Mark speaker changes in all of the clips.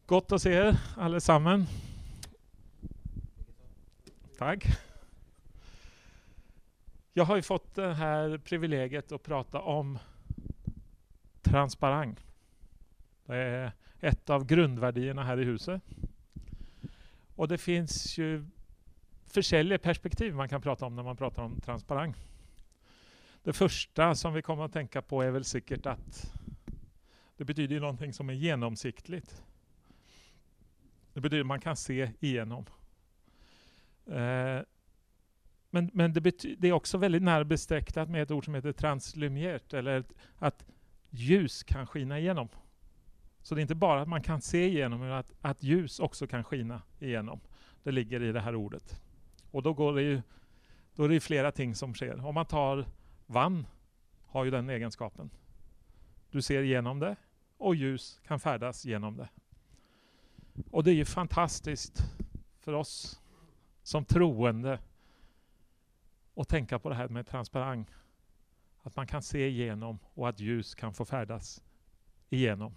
Speaker 1: Gott att se er allesammans. Tack. Jag har ju fått det här privilegiet att prata om transparens. Det är ett av grundvärdierna här i huset. Och det finns ju försäljliga perspektiv man kan prata om när man pratar om transparens. Det första som vi kommer att tänka på är väl säkert att det betyder ju någonting som är genomsiktligt. Det betyder att man kan se igenom. Men det är också väldigt närbesläktat med ett ord som heter translumiert, eller att ljus kan skina igenom. Så det är inte bara att man kan se igenom, utan att ljus också kan skina igenom. Det ligger i det här ordet. Och då är det flera ting som sker. Om man tar vann, har ju den egenskapen. Du ser igenom det och ljus kan färdas genom det. Och det är ju fantastiskt för oss som troende att tänka på det här med transparens. Att man kan se igenom och att ljus kan få färdas igenom.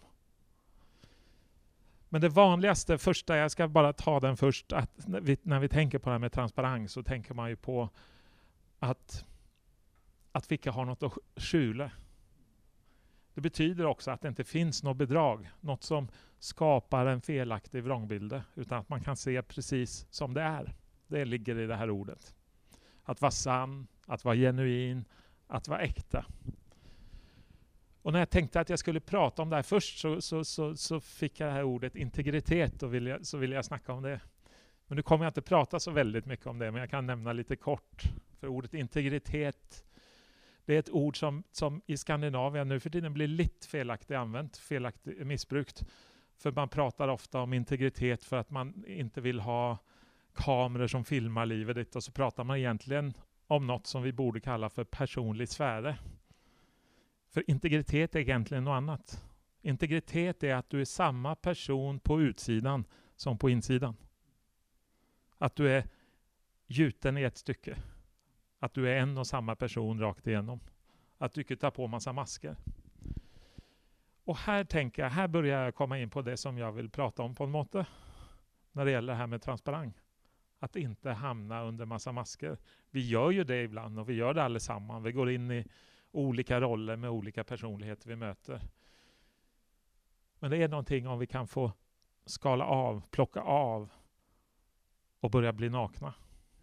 Speaker 1: Men det vanligaste, första, jag ska bara ta den först, att när vi tänker på det här med transparens så tänker man ju på att vi inte har något att skjula. Det betyder också att det inte finns något bedrag, något som skapar en felaktig vrångbild, utan att man kan se precis som det är. Det ligger i det här ordet. Att vara sann, att vara genuin, att vara äkta. Och när jag tänkte att jag skulle prata om det här först så fick jag det här ordet integritet och så ville jag snacka om det. Men nu kommer jag inte prata så väldigt mycket om det, men jag kan nämna lite kort. För ordet integritet, det är ett ord som i Skandinavien nu för tiden blir lite felaktigt använt, felaktigt missbrukt. För man pratar ofta om integritet för att man inte vill ha kameror som filmar livet ditt, och så pratar man egentligen om något som vi borde kalla för personlig sfäre. För integritet är egentligen något annat. Integritet är att du är samma person på utsidan som på insidan. Att du är gjuten i ett stycke. Att du är en och samma person rakt igenom. Att du inte tar på massa masker. Och här börjar jag komma in på det som jag vill prata om på en måte. När det gäller det här med transparens. Att inte hamna under massa masker. Vi gör ju det ibland och vi gör det allesammans. Vi går in i olika roller med olika personligheter vi möter. Men det är någonting om vi kan få skala av, plocka av och börja bli nakna.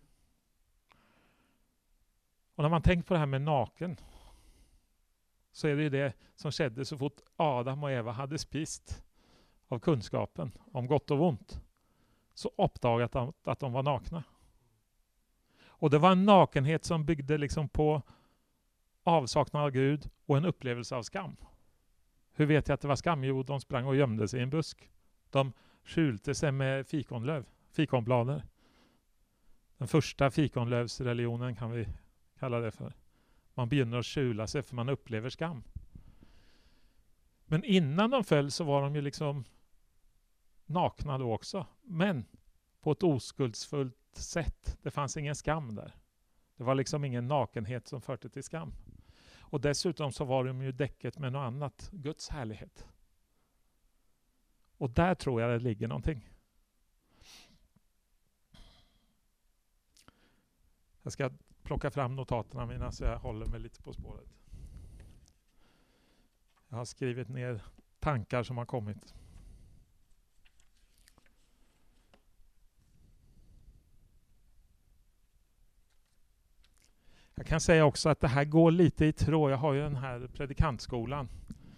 Speaker 1: Och när man tänker på det här med naken så är det ju det som skedde så fort Adam och Eva hade spist av kunskapen om gott och ont. Så uppdagat att de var nakna. Och det var en nakenhet som byggde liksom på avsaknad av Gud och en upplevelse av skam. Hur vet jag att det var skam? Jo, de sprang och gömde sig i en busk. De skjulte sig med fikonblader. Den första fikonlövsreligionen kan vi kalla det för. Man begynner att skjula sig för man upplever skam. Men innan de föll så var de ju liksom nakna då också. Men på ett oskuldsfullt sätt. Det fanns ingen skam där. Det var liksom ingen nakenhet som förde till skam. Och dessutom så var de ju däcket med något annat. Guds härlighet. Och där tror jag det ligger någonting. Jag ska plocka fram notaterna mina så jag håller mig lite på spåret. Jag har skrivit ner tankar som har kommit. Jag kan säga också att det här går lite i tråd. Jag har ju den här predikantskolan.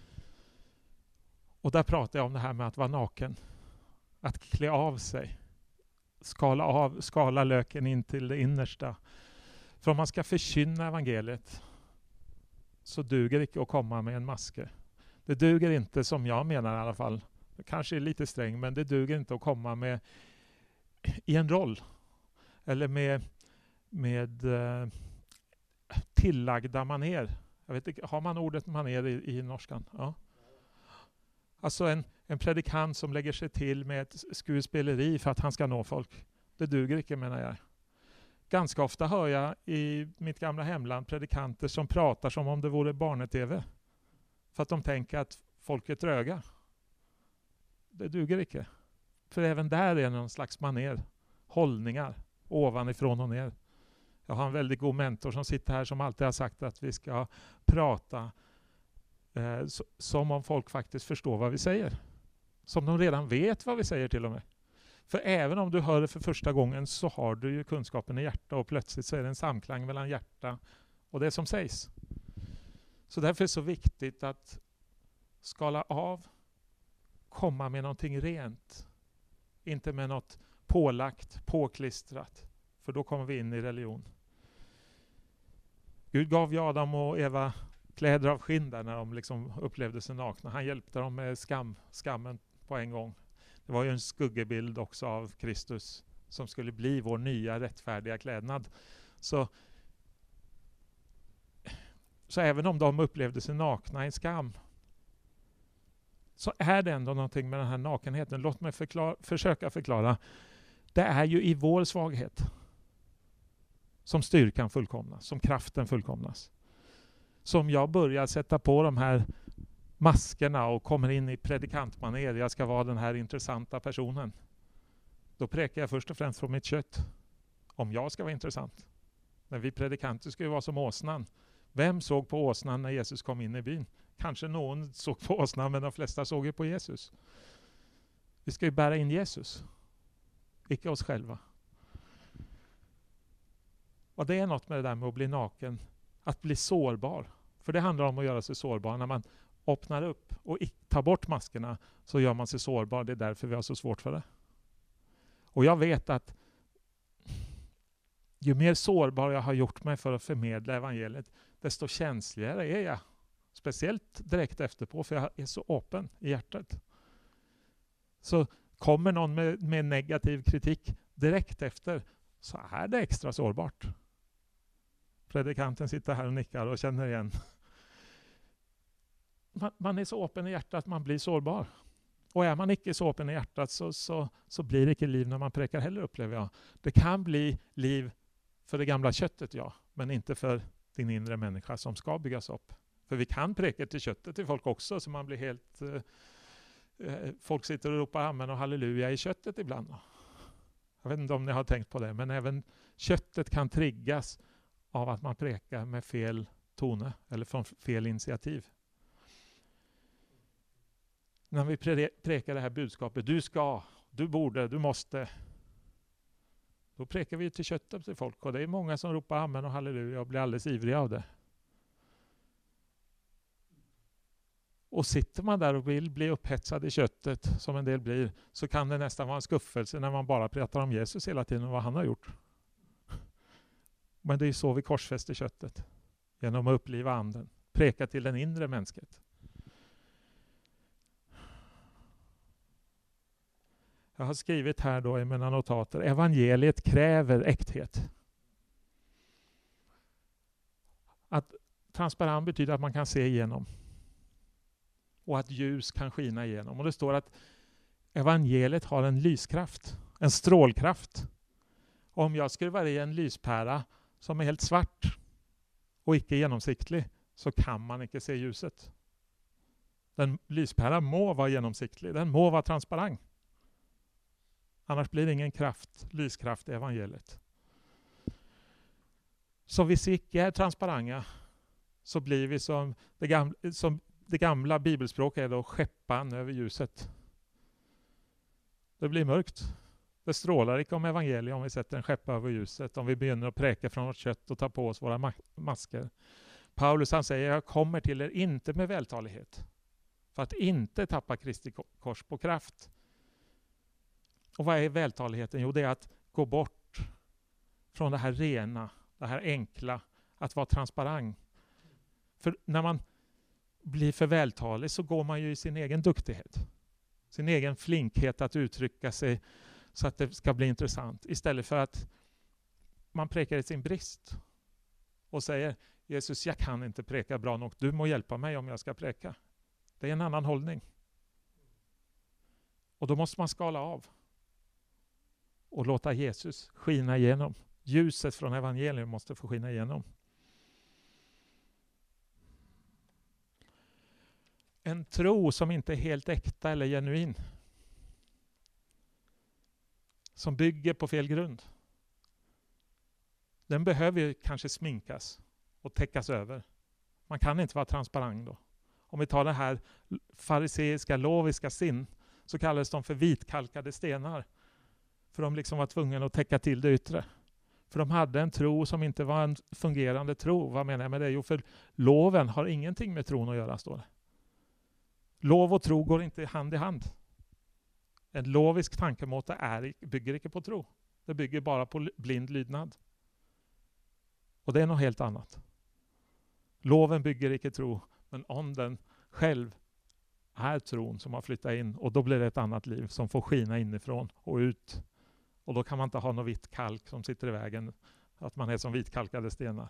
Speaker 1: Och där pratar jag om det här med att vara naken. Att klä av sig. Skala löken in till det innersta. För om man ska förkynna evangeliet så duger det inte att komma med en maske. Det duger inte, som jag menar i alla fall. Det kanske är lite sträng, men det duger inte att komma med i en roll. Eller med tillagda maner. Jag vet inte, har man ordet maner i norskan? Ja. Alltså en predikant som lägger sig till med ett skuespeleri för att han ska nå folk. Det duger inte, menar jag. Ganska ofta hör jag i mitt gamla hemland predikanter som pratar som om det vore barnet-tv. För att de tänker att folk är tröga. Det duger inte. För även där är någon slags maner, hållningar, ovanifrån och ner. Jag har en väldigt god mentor som sitter här som alltid har sagt att vi ska prata som om folk faktiskt förstår vad vi säger. Som de redan vet vad vi säger till och med. För även om du hör det för första gången så har du ju kunskapen i hjärta och plötsligt så är det en samklang mellan hjärta och det som sägs. Så därför är det så viktigt att skala av, komma med någonting rent. Inte med något pålagt, påklistrat. För då kommer vi in i religion. Gud gav ju Adam och Eva kläder av skinn där när de liksom upplevde sig nakna. Han hjälpte dem med skammen på en gång. Det var ju en skuggebild också av Kristus som skulle bli vår nya rättfärdiga klädnad. Så även om de upplevde sig nakna i skam så är det ändå någonting med den här nakenheten. Låt mig försöka förklara. Det är ju i vår svaghet som styrkan fullkomnas, som kraften fullkomnas. Som jag börjar sätta på de här maskerna och kommer in i predikantmaner. Jag ska vara den här intressanta personen. Då präkar jag först och främst från mitt kött. Om jag ska vara intressant. Men vi predikanter ska ju vara som åsnan. Vem såg på åsnan när Jesus kom in i byn? Kanske någon såg på åsnan, men de flesta såg ju på Jesus. Vi ska ju bära in Jesus. Icke oss själva. Och det är något med det där med att bli naken. Att bli sårbar. För det handlar om att göra sig sårbar. När man öppnar upp och tar bort maskerna så gör man sig sårbar. Det är därför vi har så svårt för det. Och jag vet att ju mer sårbar jag har gjort mig för att förmedla evangeliet, desto känsligare är jag. Speciellt direkt efterpå, för jag är så öppen i hjärtat. Så kommer någon med negativ kritik direkt efter, så är det extra sårbart. Predikanten sitter här och nickar och känner igen. Man är så öppen i hjärtat att man blir sårbar. Och är man inte så öppen i hjärtat så blir det inte liv när man präkar heller, upplever jag. Det kan bli liv för det gamla köttet, ja. Men inte för din inre människa som ska byggas upp. För vi kan präka till köttet till folk också, så man blir helt... folk sitter och ropar amen och halleluja i köttet ibland. Jag vet inte om ni har tänkt på det, men även köttet kan triggas av att man präkar med fel tone eller från fel initiativ. När vi präkar det här budskapet, du ska, du borde, du måste. Då präkar vi till köttet till folk, och det är många som ropar amen och halleluja och blir alldeles ivriga av det. Och sitter man där och vill bli upphetsad i köttet, som en del blir, så kan det nästan vara en skuffelse när man bara pratar om Jesus hela tiden och vad han har gjort. Men det är så vi korsfäster köttet. Genom att uppliva anden. Präka till den inre mänskligheten. Jag har skrivit här då i mina notater. Evangeliet kräver äkthet. Att transparent betyder att man kan se igenom. Och att ljus kan skina igenom. Och det står att evangeliet har en lyskraft. En strålkraft. Om jag skruvar i en lyspära som är helt svart och icke genomsiktlig, så kan man inte se ljuset. Den lyspäran må vara genomsiktlig. Den må vara transparent. Annars blir det ingen lyskraft i evangeliet. Så vi icke är transparenta, så blir vi som det gamla bibelspråket är då skeppan över ljuset. Det blir mörkt. Det strålar inte om evangeliet om vi sätter en skeppa över ljuset. Om vi begynner att präka från vårt kött och ta på oss våra masker. Paulus han säger, jag kommer till er inte med vältalighet. För att inte tappa Kristi kors på kraft. Och vad är vältaligheten? Jo, det är att gå bort från det här rena, det här enkla, att vara transparent. För när man blir för vältalig så går man ju i sin egen duktighet. Sin egen flinkhet att uttrycka sig så att det ska bli intressant. Istället för att man präkar i sin brist och säger, Jesus, jag kan inte präka bra nog. Du må hjälpa mig om jag ska präka. Det är en annan hållning. Och då måste man skala av. Och låta Jesus skina igenom. Ljuset från evangelium måste få skina igenom. En tro som inte är helt äkta eller genuin som bygger på fel grund. Den behöver ju kanske sminkas och täckas över. Man kan inte vara transparent då. Om vi tar det här fariseiska, loviska sinn, så kallades de för vitkalkade stenar. För de liksom var tvungna att täcka till det yttre. För de hade en tro som inte var en fungerande tro. Vad menar jag med det? Jo, för loven har ingenting med tron att göra, står det. Lov och tro går inte hand i hand. En lovisk tankemåte bygger inte på tro. Det bygger bara på blind lydnad. Och det är något helt annat. Loven bygger inte tro, men anden själv är tron som har flyttat in. Och då blir det ett annat liv som får skina inifrån och ut. Och då kan man inte ha något vitt kalk som sitter i vägen. Att man är som vitkalkade stenar.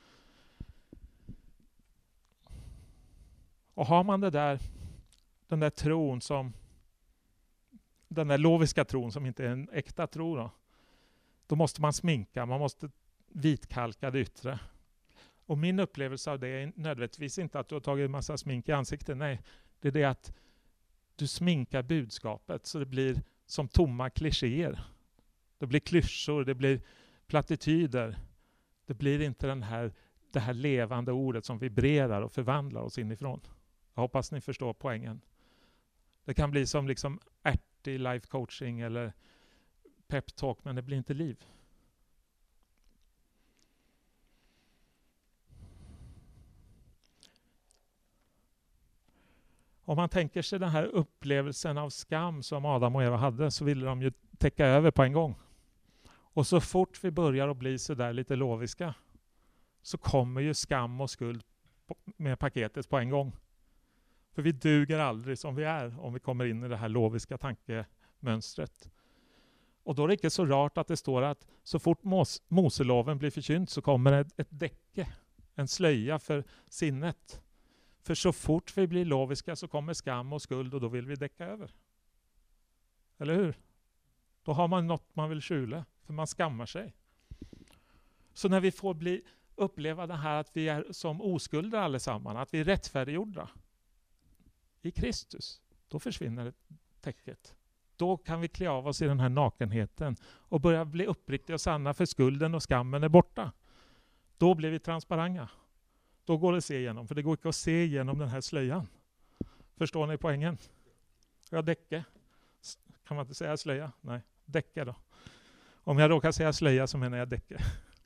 Speaker 1: Och har man den där tron som, den där loviska tron som inte är en äkta tro då måste man sminka, man måste vitkalka det yttre. Och min upplevelse av det är nödvändigtvis inte att du har tagit en massa smink i ansiktet. Nej, det är det att du sminkar budskapet så det blir som tomma klichéer. Det blir klyschor, det blir plattityder. Det blir inte det här levande ordet som vibrerar och förvandlar oss inifrån. Jag hoppas ni förstår poängen. Det kan bli som liksom ärtig life coaching eller pep talk, men det blir inte liv. Om man tänker sig den här upplevelsen av skam som Adam och Eva hade, så ville de ju täcka över på en gång. Och så fort vi börjar att bli så där lite loviska, så kommer ju skam och skuld med paketet på en gång. För vi duger aldrig som vi är om vi kommer in i det här loviska tankemönstret. Och då är det inte så rart att det står att så fort Moseloven blir förkynt så kommer ett däcke, en slöja för sinnet. För så fort vi blir loviska så kommer skam och skuld och då vill vi däcka över. Eller hur? Då har man något man vill skjula, för man skammar sig. Så när vi får uppleva det här att vi är som oskulder allesammans, att vi är rättfärdiggjorda i Kristus, då försvinner det täcket. Då kan vi klä av oss i den här nakenheten och börja bli uppriktiga och sanna, för skulden och skammen är borta. Då blir vi transparenta. Då går det att se igenom, för det går inte att se igenom den här slöjan. Förstår ni poängen? Jag däcke. Kan man inte säga slöja? Nej, däcke då. Om jag råkar säga slöja så menar jag däcke.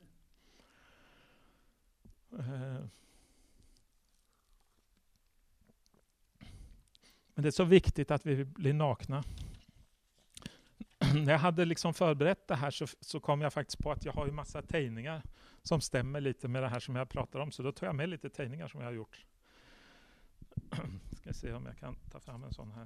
Speaker 1: Men det är så viktigt att vi blir nakna. När jag hade liksom förberett det här så kom jag faktiskt på att jag har ju massa tejningar som stämmer lite med det här som jag pratar om. Så då tog jag med lite tejningar som jag har gjort. Ska se om jag kan ta fram en sån här.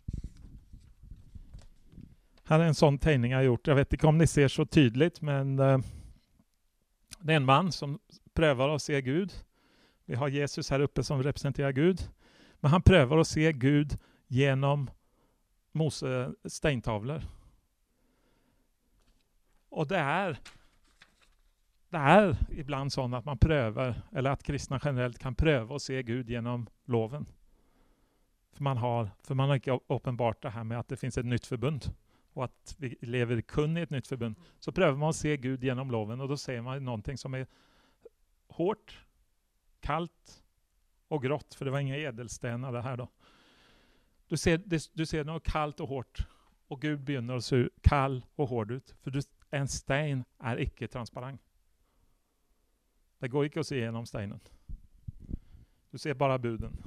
Speaker 1: Här är en sån tejning jag har gjort. Jag vet inte om ni ser så tydligt, men det är en man som prövar att se Gud. Vi har Jesus här uppe som representerar Gud. Men han prövar att se Gud genom Mose steintavlor. Och det är ibland så att man prövar, eller att kristna generellt kan pröva att se Gud genom loven. För man har inte uppenbart det här med att det finns ett nytt förbund och att vi lever kun i ett nytt förbund. Så prövar man att se Gud genom loven och då ser man någonting som är hårt, kallt och grått, för det var inga ädelstenar det här då. Du ser något kallt och hårt och Gud begynner att se kall och hård ut, för en sten är icke transparent. Det går inte att se genom stenen. Du ser bara buden.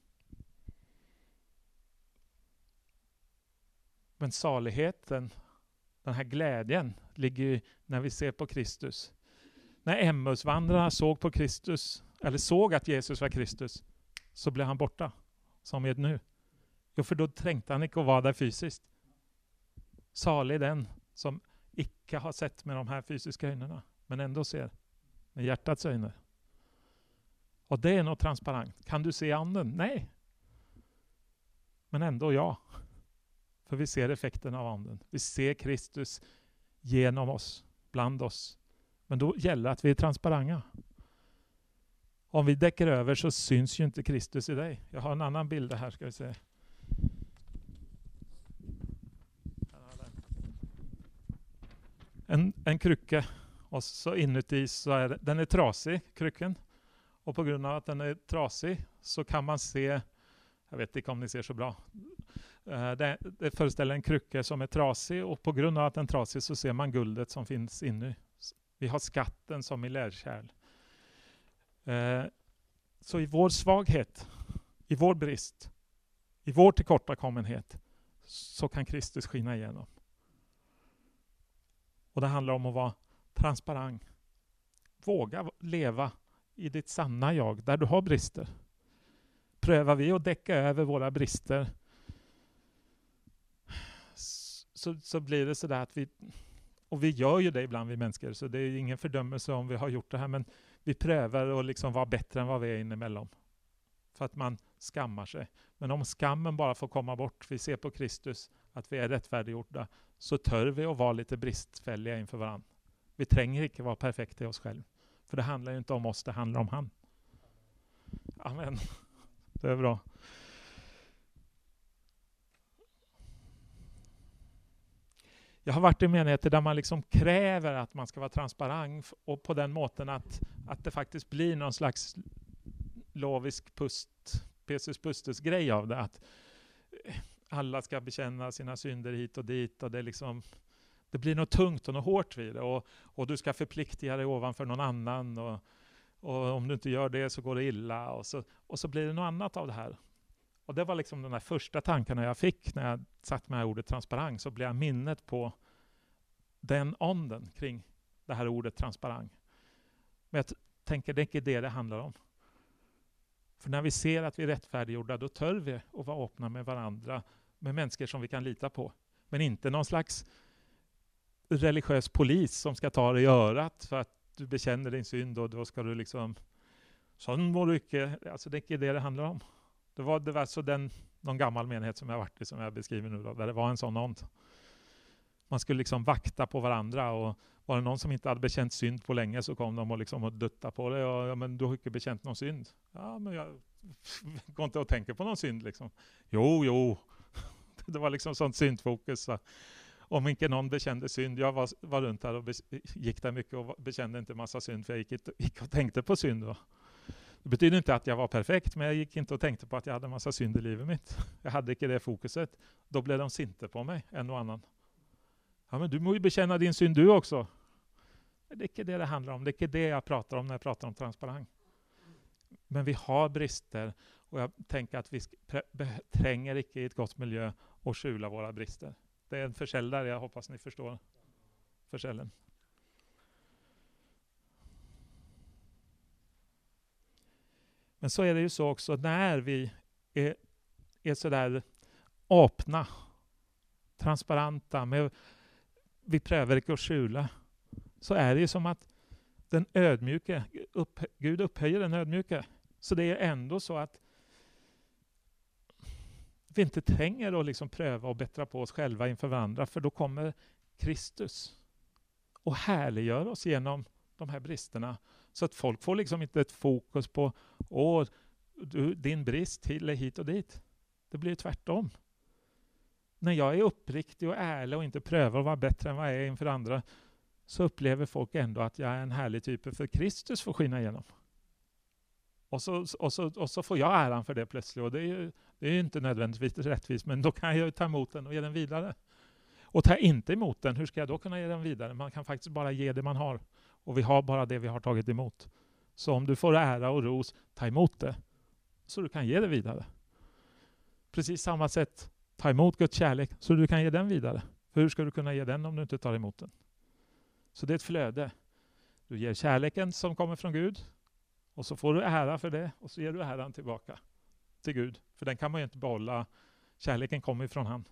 Speaker 1: Men saligheten, den här glädjen, ligger ju när vi ser på Kristus. När Emmausvandrarna såg på Kristus, eller såg att Jesus var Kristus, så blev han borta, som är nu. Jo, för då trängte han inte att vara där fysiskt. Salig den som icke har sett med de här fysiska ögonen, men ändå ser med hjärtats ögon. Och det är något transparent. Kan du se anden? Nej. Men ändå ja. För vi ser effekten av anden. Vi ser Kristus genom oss, bland oss. Men då gäller det att vi är transparenta. Om vi däcker över så syns ju inte Kristus i dig. Jag har en annan bild här, ska vi se. en krycka och så inuti så är den är trasig, krycken. Och på grund av att den är trasig så kan man se, jag vet inte om ni ser så bra, det föreställer en krycka som är trasig, och på grund av att den är trasig så ser man guldet som finns inne. Vi har skatten som i lärkärl. Så i vår svaghet, i vår brist, i vår tillkortakommenhet så kan Kristus skina igenom. Och det handlar om att vara transparent. Våga leva i ditt sanna jag, där du har brister. Prövar vi att täcka över våra brister så blir det sådär att och vi gör ju det ibland vi människor, så det är ingen fördömelse om vi har gjort det här, men vi prövar att liksom vara bättre än vad vi är inemellan. För att man skammar sig. Men om skammen bara får komma bort, vi ser på Kristus att vi är rättfärdiggjorda, så tör vi att vara lite bristfälliga inför varandra. Vi tränger inte vara perfekta i oss själva. För det handlar ju inte om oss, det handlar om han. Amen. Det är bra. Jag har varit i menigheter där man liksom kräver att man ska vara transparent, och på den måten att det faktiskt blir någon slags lovisk Petrus Pustus grej av det. Att alla ska bekänna sina synder hit och dit, och det blir något tungt och något hårt vid det. Och du ska förpliktiga dig ovanför någon annan, och om du inte gör det så går det illa. Och så blir det något annat av det här. Och det var liksom de där första tankarna jag fick när jag satt med ordet transparent, så blev jag minnet på den onden kring det här ordet transparent. Men jag tänker det är inte det handlar om. För när vi ser att vi är rättfärdiggjorda, då tör vi att vara öppna med varandra, med människor som vi kan lita på. Men inte någon slags religiös polis som ska ta dig i örat för att du bekänner din synd, och då ska du liksom, sån må du inte, alltså det är inte det handlar om. Det var så någon gammal menighet som jag varit i, som jag beskriver nu då, där det var en sån ond. Man skulle liksom vakta på varandra, och var det någon som inte hade bekänt synd på länge så kom de och liksom och dutta på det, och men du har inte bekänt någon synd. Ja, men jag går inte att tänka på någon synd liksom. Jo. Det var liksom sånt syndfokus. Så. Om inte någon bekände synd, jag var runt här och gick där mycket och bekände inte massa synd, för jag gick och tänkte på synd då. Det betyder inte att jag var perfekt, men jag gick inte och tänkte på att jag hade en massa synd i livet mitt. Jag hade inte det fokuset. Då blev de sinte på mig, en och annan. Ja, men du må ju bekänna din synd du också. Det är inte det handlar om. Det är inte det jag pratar om när jag pratar om transparens. Men vi har brister, och jag tänker att vi tränger inte i ett gott miljö och skjula våra brister. Det är en förskäll där, jag hoppas ni förstår förskällen. Men så är det ju så också när vi är sådär öppna, transparenta, vi prövar inte att skjula, så är det ju som att den ödmjuke, Gud upphöjer den ödmjuke. Så det är ändå så att vi inte tränger att liksom pröva och bättra på oss själva inför varandra, för då kommer Kristus och härliggör oss genom de här bristerna. Så att folk får liksom inte ett fokus på din brist hit och dit. Det blir tvärtom. När jag är uppriktig och ärlig och inte prövar att vara bättre än vad jag är inför andra, så upplever folk ändå att jag är en härlig typ, för Kristus får skina igenom. Och så får jag äran för det plötsligt. Och det är ju inte nödvändigtvis rättvist, men då kan jag ta emot den och ge den vidare. Och tar jag inte emot den, hur ska jag då kunna ge den vidare? Man kan faktiskt bara ge det man har. Och vi har bara det vi har tagit emot. Så om du får ära och ros, ta emot det. Så du kan ge det vidare. Precis samma sätt, ta emot Guds kärlek så du kan ge den vidare. För hur ska du kunna ge den om du inte tar emot den? Så det är ett flöde. Du ger kärleken som kommer från Gud. Och så får du ära för det. Och så ger du äran tillbaka till Gud. För den kan man ju inte behålla. Kärleken kommer ifrån han.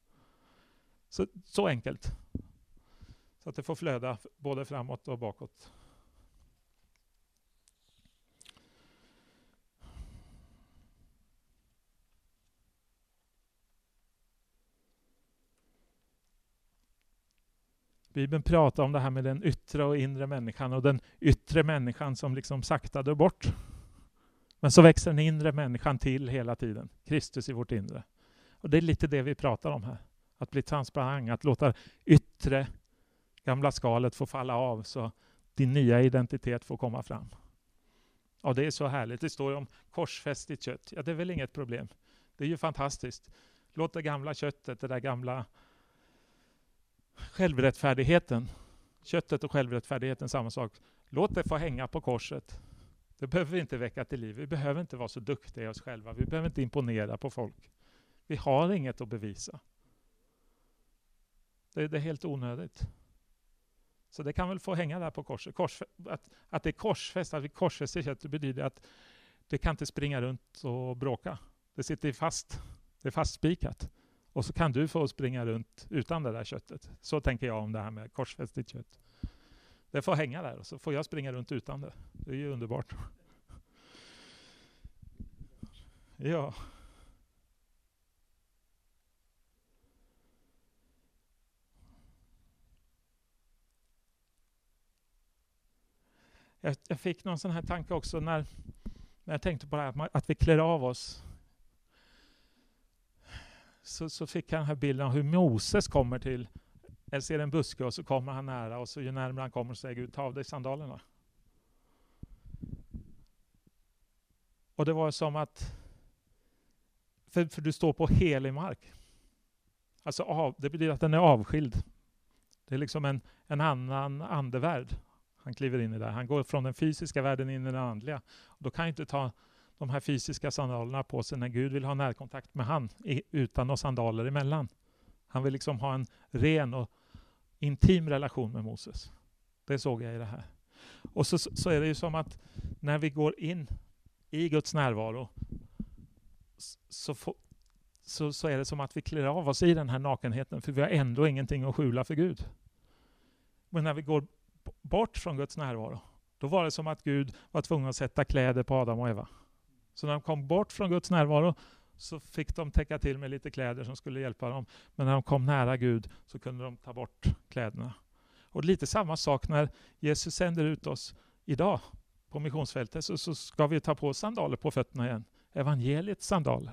Speaker 1: Så enkelt. Så att det får flöda både framåt och bakåt. Bibeln pratar om det här med den yttre och inre människan, och den yttre människan som liksom sakta dör bort. Men så växer den inre människan till hela tiden. Kristus i vårt inre. Och det är lite det vi pratar om här. Att bli transparent, att låta yttre gamla skalet får falla av så din nya identitet får komma fram. Ja, det är så härligt. Det står om korsfäst ditt kött. Ja, det är väl inget problem. Det är ju fantastiskt. Låt det gamla köttet, det där gamla självrättfärdigheten, köttet och självrättfärdigheten, samma sak. Låt det få hänga på korset. Det behöver vi inte väcka till liv. Vi behöver inte vara så duktiga i oss själva. Vi behöver inte imponera på folk. Vi har inget att bevisa. Det är helt onödigt. Så det kan väl få hänga där på korset. Att det är korsfäst, att vi korsfäster köttet, betyder att det kan inte springa runt och bråka. Det sitter fast. Det är fastspikat. Och så kan du få springa runt utan det där köttet. Så tänker jag om det här med korsfästigt kött. Det får hänga där och så får jag springa runt utan det. Det är ju underbart. Ja. Jag fick någon sån här tanke också när jag tänkte på det här att vi klär av oss. Så fick jag den här bilden av hur Moses kommer till. Jag ser en buske och så kommer han nära och så ju närmare han kommer så säger Gud, ta av dig sandalerna. Och det var som att för du står på helig mark. Alltså det betyder att den är avskild. Det är liksom en annan andevärld. Han kliver in i det. Han går från den fysiska världen in i den andliga. Och då kan han inte ta de här fysiska sandalerna på sig när Gud vill ha närkontakt med han utan några sandaler emellan. Han vill liksom ha en ren och intim relation med Moses. Det såg jag i det här. Och så är det ju som att när vi går in i Guds närvaro så är det som att vi klär av oss i den här nakenheten, för vi har ändå ingenting att skjula för Gud. Men när vi går bort från Guds närvaro, då var det som att Gud var tvungen att sätta kläder på Adam och Eva. Så när de kom bort från Guds närvaro så fick de täcka till med lite kläder som skulle hjälpa dem. Men när de kom nära Gud så kunde de ta bort kläderna. Och lite samma sak när Jesus sänder ut oss idag på missionsfältet, så ska vi ta på sandaler på fötterna igen. Evangeliets sandaler.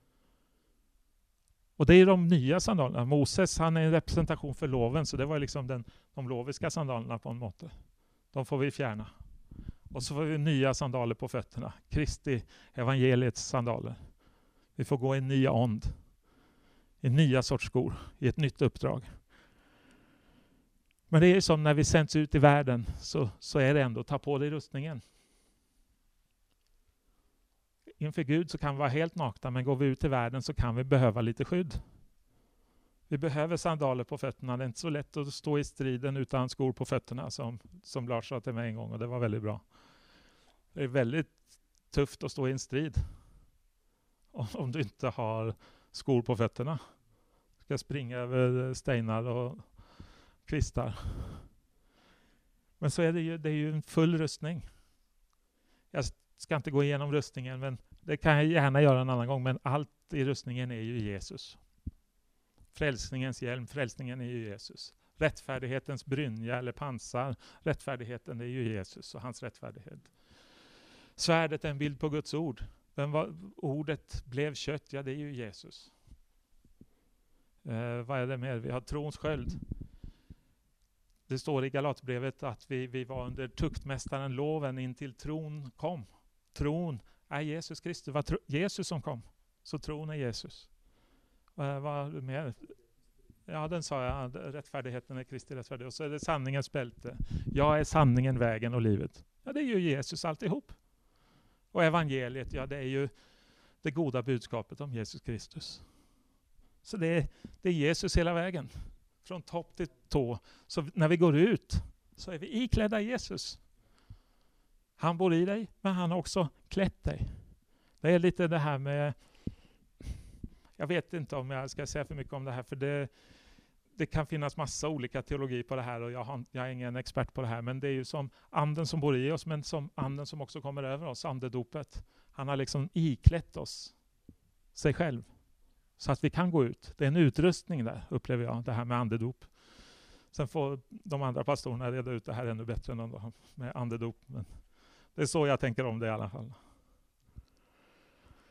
Speaker 1: Och det är de nya sandalerna. Moses, han är en representation för loven, så det var liksom de loviska sandalerna på en måte. De får vi fjärna. Och så får vi nya sandaler på fötterna. Kristi evangeliets sandaler. Vi får gå i en ny ond. I nya sorts skor. I ett nytt uppdrag. Men det är som när vi sänds ut i världen så är det ändå ta på dig rustningen. Inför Gud så kan vi vara helt nakna, men går vi ut i världen så kan vi behöva lite skydd. Vi behöver sandaler på fötterna. Det är inte så lätt att stå i striden utan skor på fötterna som Lars sa till mig en gång, och det var väldigt bra. Det är väldigt tufft att stå i en strid om du inte har skor på fötterna. Du ska springa över stenar och kvistar. Men så är det är ju en full rustning. Jag ska inte gå igenom rustningen, men det kan jag gärna göra en annan gång. Men allt i rustningen är ju Jesus. Frälsningens hjälm, frälsningen är ju Jesus. Rättfärdighetens brynja eller pansar, rättfärdigheten är ju Jesus och hans rättfärdighet. Svärdet är en bild på Guds ord. Men ordet blev kött, ja det är ju Jesus. Vad är det mer? Vi har trons sköld. Det står i Galatbrevet att vi var under tuktmästaren loven intill tron kom. Tron är Jesus Kristus. Det var Jesus som kom. Så tron är Jesus. Vad mer? Ja, den sa jag. Rättfärdigheten är Kristi rättfärdighet. Och så är det sanningens bälte. Jag är sanningen, vägen och livet. Ja, det är ju Jesus alltihop. Och evangeliet, ja det är ju det goda budskapet om Jesus Kristus. Så det är Jesus hela vägen. Från topp till tå. Så när vi går ut så är vi iklädda Jesus. Han bor i dig, men han har också klätt dig. Det är lite det här med... Jag vet inte om jag ska säga för mycket om det här, för det kan finnas massa olika teologi på det här och jag är ingen expert på det här, men det är ju som anden som bor i oss, men som anden som också kommer över oss, andedopet. Han har liksom iklätt oss sig själv så att vi kan gå ut. Det är en utrustning där, upplever jag, det här med andedop. Sen får de andra pastorerna reda ut det här ännu bättre än de med andedop, men det är så jag tänker om det i alla fall.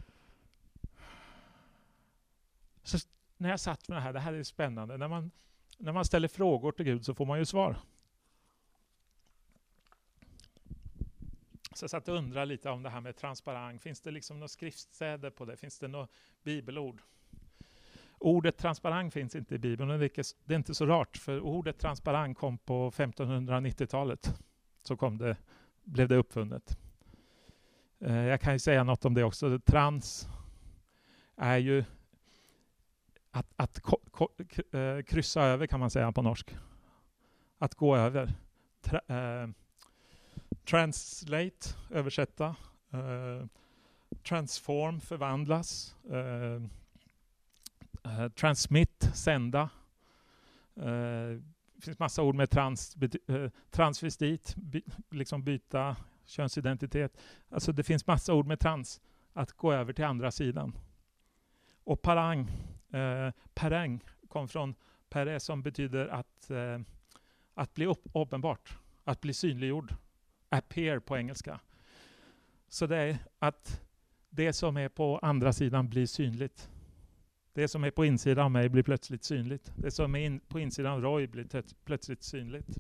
Speaker 1: Så när jag satt med det här är spännande. När man när man ställer frågor till Gud så får man ju svar. Så jag satt och undrade lite om det här med transparens. Finns det liksom några skriftstäder på det? Finns det några bibelord? Ordet transparent finns inte i Bibeln. Det är inte så rart, för ordet transparent kom på 1590-talet. Så blev det uppfunnet. Jag kan ju säga något om det också. Trans är ju att kryssa över, kan man säga på norsk. Att gå över. Translate, översätta. Transform, förvandlas. Transmit, sända. Det finns massa ord med transvestit, liksom byta könsidentitet. Alltså det finns massa ord med trans, att gå över till andra sidan. Och parang kom från pere, som betyder att bli uppenbart, att bli synliggjord. Appear på engelska. Så det är att det som är på andra sidan blir synligt. Det som är på insidan av mig blir plötsligt synligt. Det som är på insidan av Roy blir plötsligt synligt.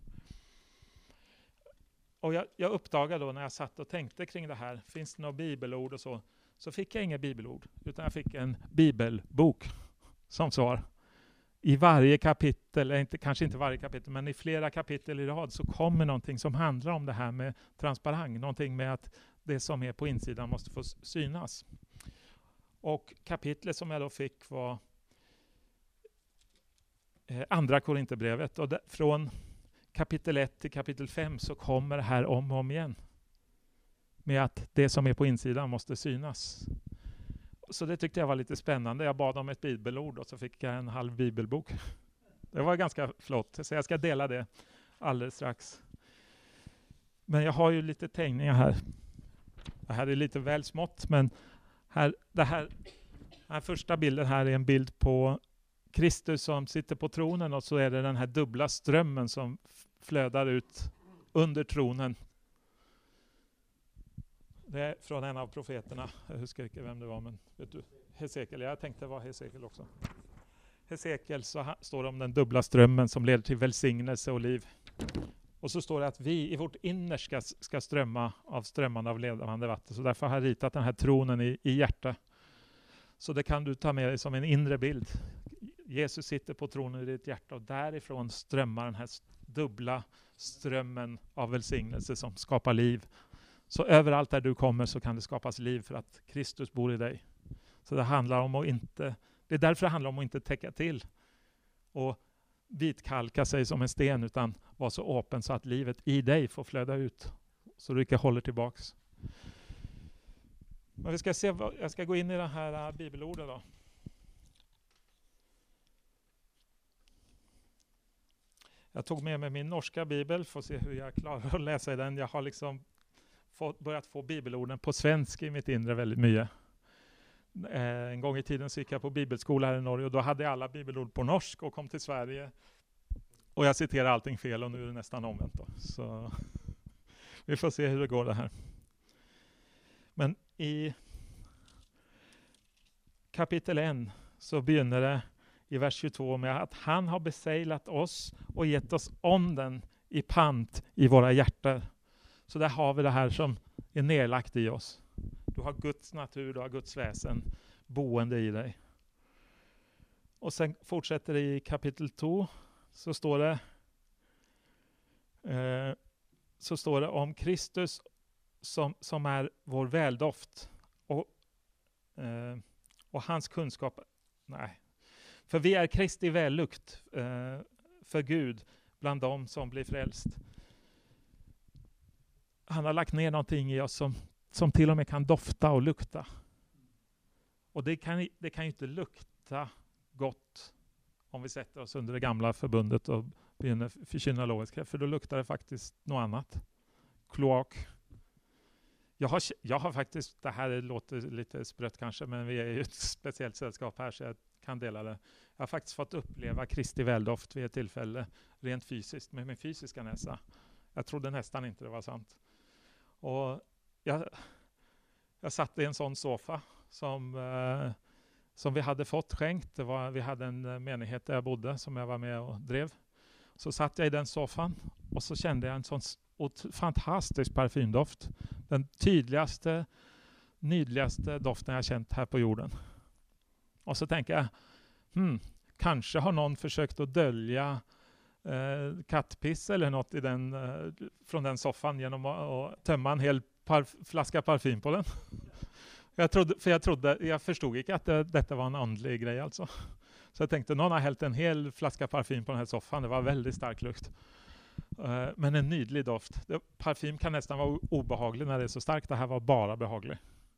Speaker 1: Och jag uppdagade då när jag satt och tänkte kring det här, finns det några bibelord och så fick jag inga bibelord, utan jag fick en bibelbok som svar. I varje kapitel, kanske inte varje kapitel, men i flera kapitel i rad så kommer någonting som handlar om det här med transparens. Någonting med att det som är på insidan måste få synas. Och kapitlet som jag då fick var andra Korinthierbrevet. Och från kapitel 1 till kapitel 5 så kommer det här om och om igen. Med att det som är på insidan måste synas. Så det tyckte jag var lite spännande. Jag bad om ett bibelord och så fick jag en halv bibelbok. Det var ganska flott. Så jag ska dela det alldeles strax. Men jag har ju lite teckningar här. Det här är lite väl smått, men den här första bilden här är en bild på Kristus som sitter på tronen, och så är det den här dubbla strömmen som flödar ut under tronen. Det är från en av profeterna. Jag huskar inte vem det var, men vet du, Hesekiel. Jag tänkte det var Hesekiel också. Hesekiel, så står det om den dubbla strömmen som leder till välsignelse och liv. Och så står det att vi i vårt innersta ska strömma av strömmande av levande vatten. Så därför har jag ritat den här tronen i hjärta. Så det kan du ta med dig som en inre bild. Jesus sitter på tronen i ditt hjärta, och därifrån strömmar den här dubbla strömmen av välsignelse som skapar liv. Så överallt där du kommer så kan det skapas liv för att Kristus bor i dig. Så det handlar om det är därför det handlar om att inte täcka till och vitkalka sig som en sten, utan vara så öppen så att livet i dig får flöda ut. Så du inte håller tillbaks. Men vi ska se, jag ska gå in i det här bibelordet då. Jag tog med mig min norska bibel för att se hur jag klarar att läsa i den. Jag har liksom börjat få bibelorden på svenska i mitt inre väldigt mycket. En gång i tiden så gick jag på bibelskola här i Norge, och då hade jag alla bibelord på norsk och kom till Sverige. Och jag citerar allting fel, och nu är det nästan omvänt då. Så vi får se hur det går det här. Men i kapitel 1 så begynner det i vers 22 med att han har beseglat oss och gett oss onden i pant i våra hjärtan. Så där har vi det här som är nedlagt i oss. Du har Guds natur, du har Guds väsen boende i dig. Och sen fortsätter det i kapitel 2, så står det om Kristus som är vår väldoft och hans kunskap. Nej. För vi är Kristi vällukt för Gud bland dem som blir frälst. Han har lagt ner någonting i oss som till och med kan dofta och lukta. Och det kan ju inte lukta gott om vi sätter oss under det gamla förbundet och begynner förkynna loviska, för då luktar det faktiskt något annat. Kloak. Jag har faktiskt, det här låter lite sprött kanske, men vi är ju ett speciellt sällskap här så jag kan dela det. Jag har faktiskt fått uppleva Kristi väldoft vid ett tillfälle rent fysiskt med min fysiska näsa. Jag trodde nästan inte det var sant. Och jag satt i en sån soffa som vi hade fått skänkt. Vi hade en menighet där jag bodde som jag var med och drev. Så satt jag i den soffan och så kände jag en sån fantastisk parfymdoft. Den tydligaste, nydligaste doften jag känt här på jorden. Och så tänker jag, kanske har någon försökt att dölja kattpiss eller något i från den soffan genom att tömma en hel flaska parfym på den. Jag förstod inte att detta var en andlig grej alltså. Så jag tänkte, någon har hällt en hel flaska parfym på den här soffan. Det var väldigt stark lukt. Men en nydlig doft. Parfym kan nästan vara obehaglig när det är så starkt. Det här var bara behaglig.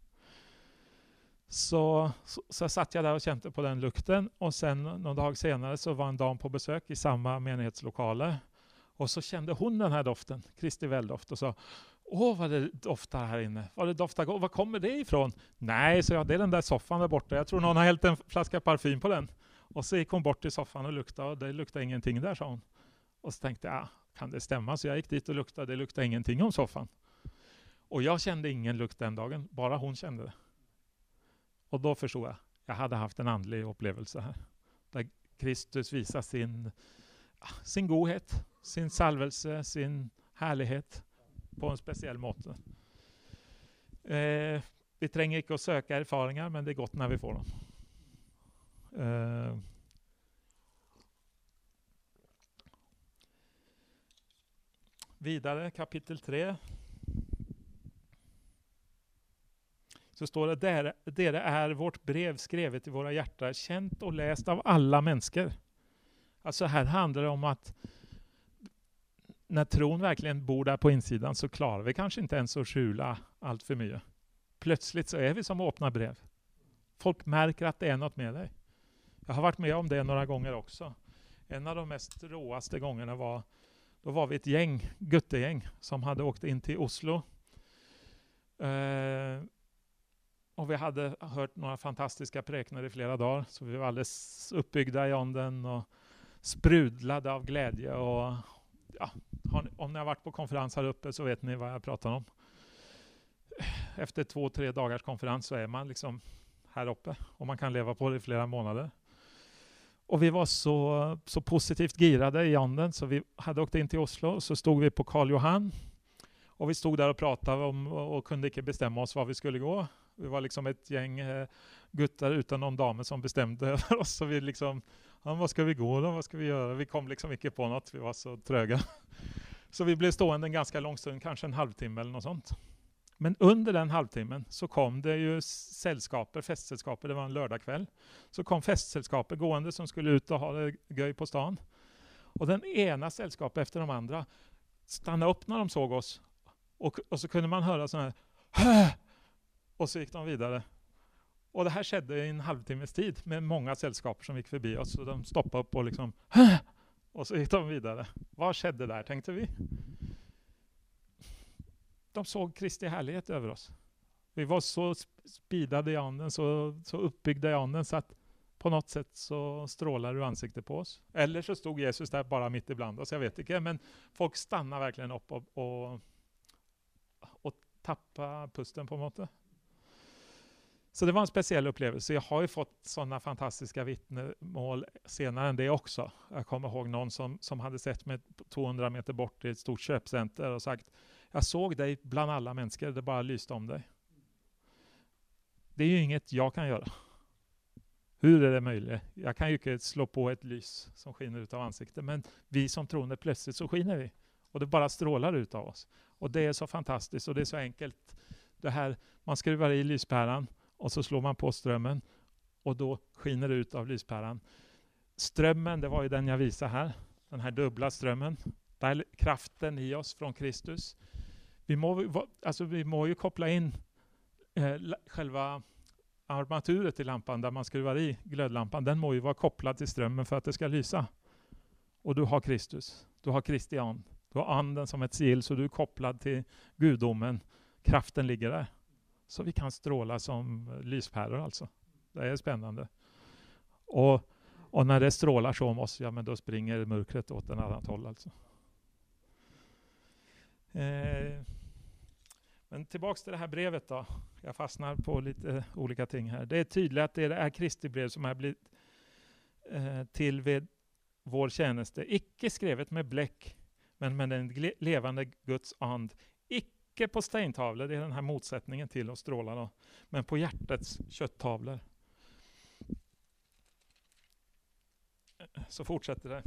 Speaker 1: Så satt jag där och kände på den lukten. Och sen någon dag senare så var en dam på besök i samma menighetslokaler. Och så kände hon den här doften, Kristi väldoft, och sa, vad det doftar här inne. Vad kommer det ifrån? Nej, så det är den där soffan där borta. Jag tror någon har hällt en flaska parfym på den. Och så gick hon bort till soffan och luktade, och det luktade ingenting där, sa hon. Och så tänkte jag, kan det stämma? Så jag gick dit och luktade, det luktade ingenting om soffan. Och jag kände ingen lukt den dagen, bara hon kände det. Och då förstod jag hade haft en andlig upplevelse här. Där Kristus visar sin godhet, sin salvelse, sin härlighet på en speciell måte. Vi tränger inte att söka erfarenheter, men det är gott när vi får dem. Vidare, kapitel 3. Så står det, dere är vårt brev skrivet i våra hjärtan, känt och läst av alla människor. Alltså här handlar det om att när tron verkligen bor där på insidan så klarar vi kanske inte ens att skjula allt för mycket. Plötsligt så är vi som öppna brev. Folk märker att det är något med dig. Jag har varit med om det några gånger också. En av de mest råaste gångerna var vi ett guttegäng som hade åkt in till Oslo. Och vi hade hört några fantastiska präknar i flera dagar. Så vi var alldeles uppbyggda i anden och sprudlade av glädje. Och om ni har varit på konferens här uppe så vet ni vad jag pratar om. Efter 2-3 dagars konferens så är man liksom här uppe. Och man kan leva på det i flera månader. Och vi var så positivt girade i anden så vi hade åkt in till Oslo. Så stod vi på Karl Johan. Och vi stod där och pratade om och kunde inte bestämma oss var vi skulle gå. Vi var liksom ett gäng guttar utan någon damer som bestämde över oss. Så vi liksom, vad ska vi gå då? Vad ska vi göra? Vi kom liksom inte på något. Vi var så tröga. Så vi blev stående en ganska lång stund, kanske en halvtimme eller något sånt. Men under den halvtimmen så kom det ju festsällskaper, det var en lördagkväll. Så kom festsällskaper gående som skulle ut och ha det göj på stan. Och den ena sällskapet efter de andra stannade upp när de såg oss. Och så kunde man höra sån här och så gick de vidare. Och det här skedde i en halvtimmes tid med många sällskaper som gick förbi oss. Så de stoppade upp och liksom och så gick de vidare. Vad skedde där, tänkte vi? De såg Kristi härlighet över oss. Vi var så spidade i anden, så uppbyggda i anden så att på något sätt så strålar du ansiktet på oss. Eller så stod Jesus där bara mitt ibland oss, jag vet inte. Men folk stannar verkligen upp och tappar pusten på något sätt. Så det var en speciell upplevelse. Jag har ju fått sådana fantastiska vittnemål senare än det också. Jag kommer ihåg någon som hade sett mig 200 meter bort i ett stort köpcenter och sagt, jag såg dig bland alla människor, det bara lyste om dig. Det är ju inget jag kan göra. Hur är det möjligt? Jag kan ju inte slå på ett lys som skiner ut av ansiktet, men vi som troende plötsligt så skiner vi. Och det bara strålar ut av oss. Och det är så fantastiskt och det är så enkelt. Det här, man skruvar i lyspäran och så slår man på strömmen och då skiner det ut av lyspäran. Strömmen, det var ju den jag visade här. Den här dubbla strömmen. Där är kraften i oss från Kristus. Vi må ju koppla in själva armaturet i lampan där man skruvar i glödlampan. Den må ju vara kopplad till strömmen för att det ska lysa. Och du har Kristus. Du har Kristian. Du har anden som ett sigill så du är kopplad till gudomen. Kraften ligger där. Så vi kan stråla som lyspärlor alltså. Det är spännande. Och när det strålar så om oss, ja men då springer mörkret åt en annan håll alltså. Men tillbaks till det här brevet då. Jag fastnar på lite olika ting här. Det är tydligt att det är Kristi brev som har blivit till vid vår tjänste. Icke skrivet med bläck, men med den levande Guds and. Icke på steintavlor, det är den här motsättningen till att stråla då. Men på hjärtats kötttavlor. Så fortsätter det.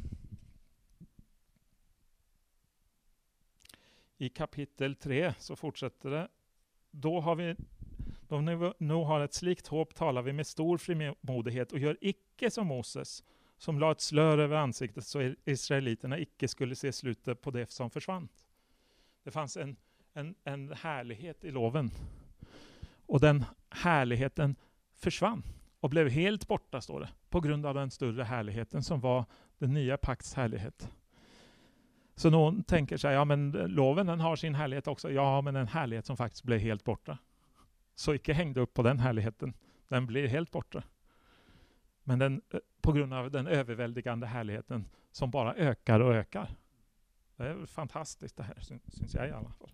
Speaker 1: I kapitel 3 så fortsätter det. Då vi nu har ett slikt hopp talar vi med stor frimodighet och gör icke som Moses, som la ett slör över ansiktet så israeliterna icke skulle se slutet på det som försvann. Det fanns en härlighet i loven. Och den härligheten försvann och blev helt borta, står det, på grund av den större härligheten som var den nya pakts härlighet. Så någon tänker sig, ja men loven den har sin härlighet också. Ja, men en härlighet som faktiskt blev helt borta. Så icke hängde upp på den härligheten. Den blir helt borta. Men den, på grund av den överväldigande härligheten som bara ökar och ökar. Det är fantastiskt det här, syns jag i alla fall.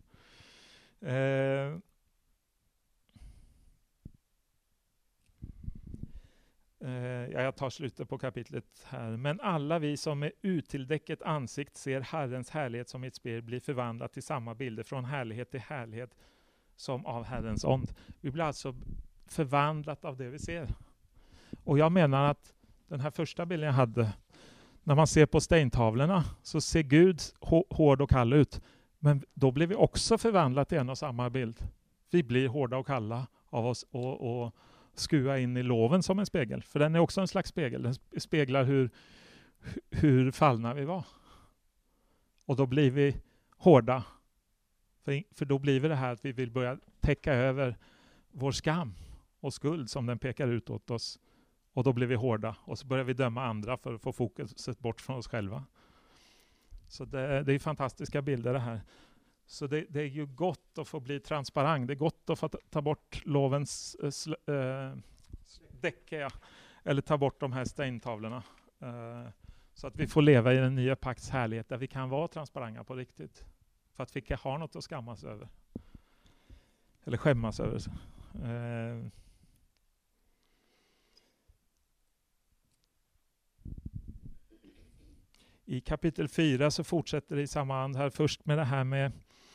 Speaker 1: Jag tar slutet på kapitlet här. Men alla vi som med utildäcket ansikt ser Herrens härlighet som i ett spegel blir förvandlat till samma bilder från härlighet till härlighet som av Herrens ond. Vi blir alltså förvandlat av det vi ser. Och jag menar att den här första bilden jag hade, när man ser på steintavlorna så ser Gud hård och kall ut. Men då blir vi också förvandlat till en och samma bild. Vi blir hårda och kalla av oss och skua in i loven som en spegel. För den är också en slags spegel. Den speglar hur fallna vi var. Och då blir vi hårda. För då blir det här att vi vill börja täcka över vår skam och skuld som den pekar ut åt oss. Och då blir vi hårda. Och så börjar vi döma andra för att få fokuset bort från oss själva. Så det är fantastiska bilder det här. Så det är ju gott att få bli transparent. Det är gott att få ta bort lovens däcke. Eller ta bort de här steintavlorna. Så att vi får leva i den nya pakts härlighet där vi kan vara transparenta på riktigt. För att vi inte har något att skammas över. Eller skämmas över. I kapitel 4 så fortsätter det i samma and här. Först med det här med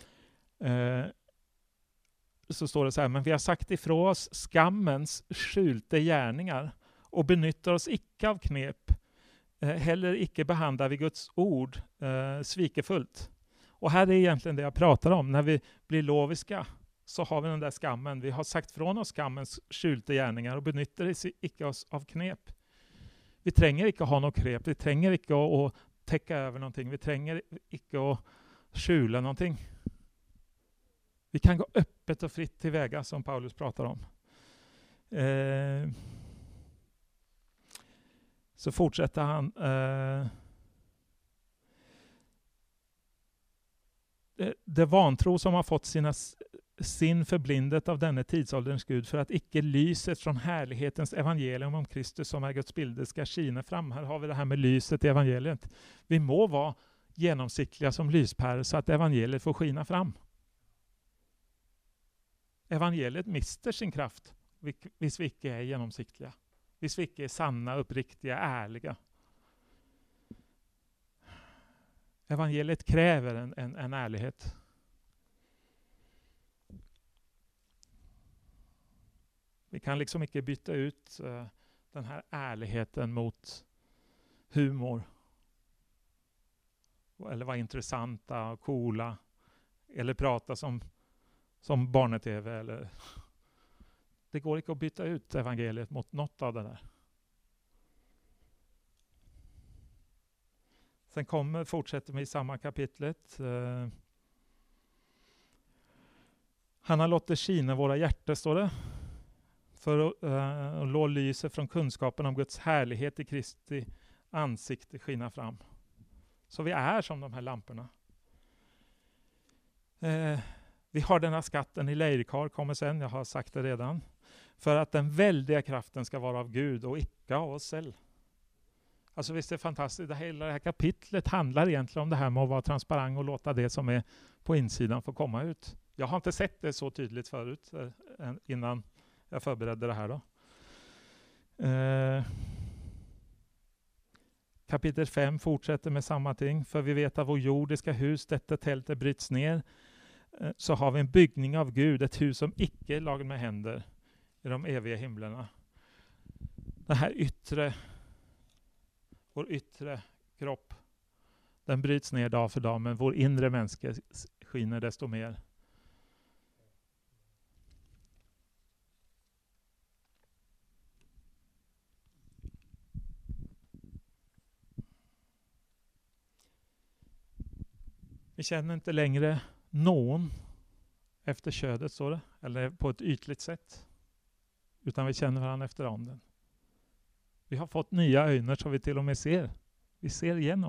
Speaker 1: så står det så här: men vi har sagt ifrån oss skammens skjulte gärningar och benyttar oss icke av knep, heller icke behandlar vi Guds ord svikefullt. Och här är egentligen det jag pratar om. När vi blir loviska så har vi den där skammen. Vi har sagt från oss skammens skjulte gärningar och benyttar oss icke av knep. Vi tränger icke ha något knep. Vi tränger icke att täcka över någonting. Vi tränger icke att skjula någonting. Vi kan gå öppet och fritt tillväga som Paulus pratar om. Så fortsätter han. Det vantro som har fått sin förblindet av denne tidsålderns Gud för att icke lyset från härlighetens evangelium om Kristus som är Guds bilder ska skina fram. Här har vi det här med lyset i evangeliet. Vi må vara genomsiktliga som lyspärlor så att evangeliet får skina fram. Evangeliet mister sin kraft hvis vi icke är genomsiktliga. Hvis vi icke är sanna, uppriktiga, ärliga. Evangeliet kräver en ärlighet. Vi kan liksom inte byta ut den här ärligheten mot humor. Eller vara intressanta och coola. Eller prata som barnet-tv. Eller det går inte att byta ut evangeliet mot något av det där. Sen fortsätter vi i samma kapitlet. Han har låtit skina våra hjärtan, står det. För att låta lyset från kunskapen om Guds härlighet i Kristi ansikte skina fram. Så vi är som de här lamporna. Vi har den här skatten i leirkar, kommer sen, jag har sagt det redan. För att den väldiga kraften ska vara av Gud och icke av oss själv. Alltså visst är det fantastiskt, hela det här kapitlet handlar egentligen om det här med att vara transparent och låta det som är på insidan få komma ut. Jag har inte sett det så tydligt förut innan jag förberedde det här då. Kapitel 5 fortsätter med samma ting. För vi vet att vår jordiska hus, detta tältet, bryts ner. Så har vi en byggning av Gud, ett hus som icke är lagat med händer i de eviga himlarna. Den här vår yttre kropp, den bryts ner dag för dag, men vår inre människa skiner desto mer. Vi känner inte längre någon efter ködet, står det, eller på ett ytligt sätt, utan vi känner varandra efter anden. Vi har fått nya ögon så vi till och med ser. Vi ser igenom.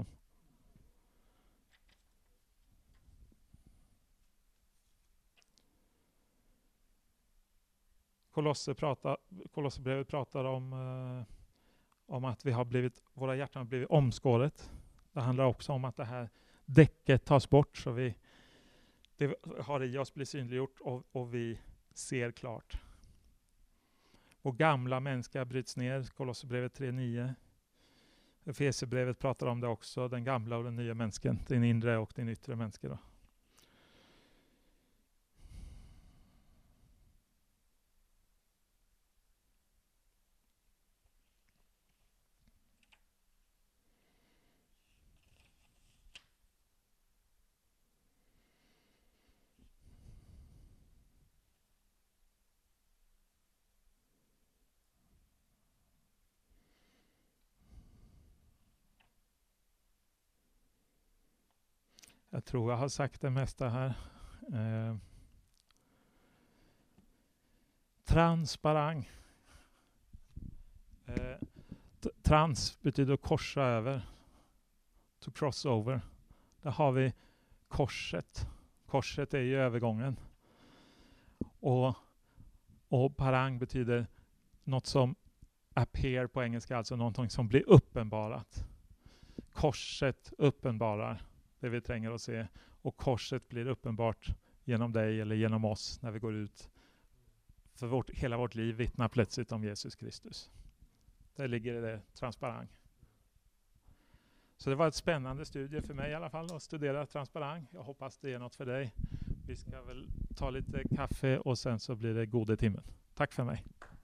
Speaker 1: Kolosserbrevet pratar om att våra hjärtan har blivit omskåret. Det handlar också om att det här däcket tas bort så det har i oss blivit synliggjort och vi ser klart. Vår gamla människa bryts ner, Kolosserbrevet 3:9. Efesierbrevet pratar om det också, den gamla och den nya människan, din inre och din yttre människa då. Jag tror jag har sagt det mesta här. Transparang. Trans betyder att korsa över. To cross over. Där har vi korset. Korset är ju övergången. Och parang betyder något som appear på engelska, alltså någonting som blir uppenbarat. Korset uppenbarar det vi tränger att se, och korset blir uppenbart genom dig eller genom oss när vi går ut. För hela vårt liv vittnar plötsligt om Jesus Kristus. Där ligger det transparang. Så det var ett spännande studie för mig i alla fall att studera transparang. Jag hoppas det är något för dig. Vi ska väl ta lite kaffe och sen så blir det godet timmen. Tack för mig.